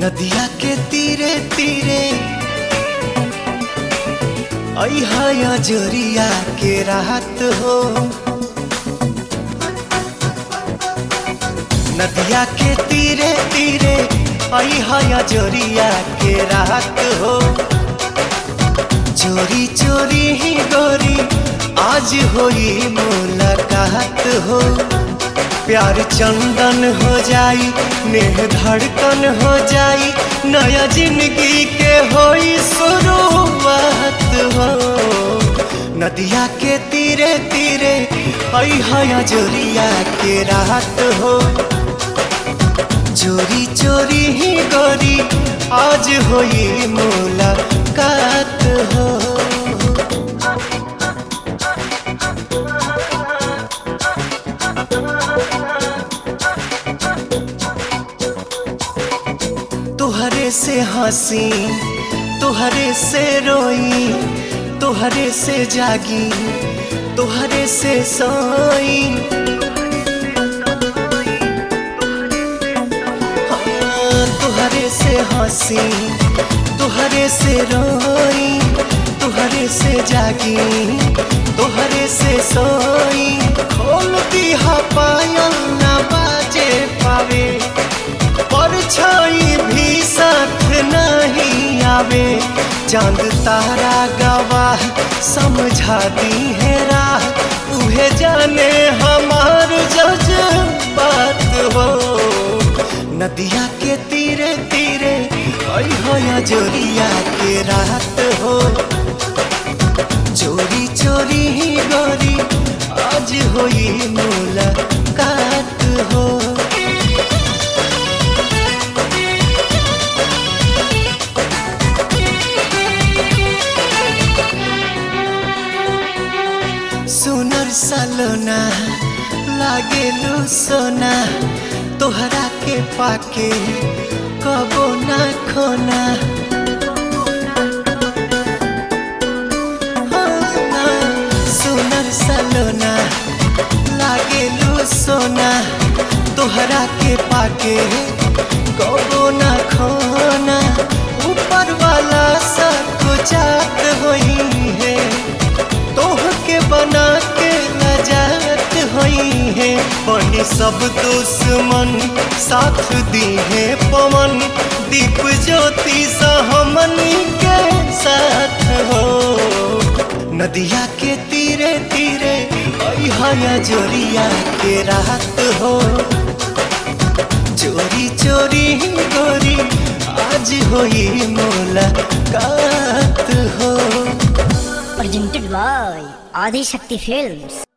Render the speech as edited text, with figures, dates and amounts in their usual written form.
नदिया के तीरे तीरे अइहा जोरिया के रात हो। नदिया के तीरे तीरे अइहा जोरिया के रात हो। चोरी चोरी ही गोरी आज होई मुलाकात हो। प्यार चंदन हो जाई, नेह धड़कन हो जाई, नया जिंदगी के होई शुरुआत हो। नदिया के तीरे तीरे अइहा जोरिया के रात हो। चोरी चोरी ही गोरी आज होई मुलाकात हो। तुहरे से हंसी, तुहरे से रोई, तुहरे से जागी, तुहरे से सोई। तुहरे से हंसी, तुहरे से रोई, तुहरे से जागी, तुहरे से सोई। खोल दिया पायल ना बाजे पावे, परछाई भी साथ नहीं आवे। चांद तारा गवाह समझा दी है राह, उहे जाने हमार जज्बात हो। नदिया के तीरे तीरे अइहा जोरिया के रात हो। चोरी चोरी ही गोरी आज होई मुलाकात हो। सुनर सलोना लागेलू सोना, तोहरा के पाके कबो ना खोना। सुनर सलोना लागेलू सोना, तोहरा के पाके कबो ना खोना। ऊपर वाला सब कुछ जात होई है, तोह के बना के नजात होई है। बनी सब दुश्मन साथ दी है पवन, दीप ज्योति सहमनी के साथ हो। नदिया के तीरे तीरे अइहा जोरिया के रात हो। चोरी चोरी गोरी आज होई मुलाकात हो। Presented by Adi Shakti Films.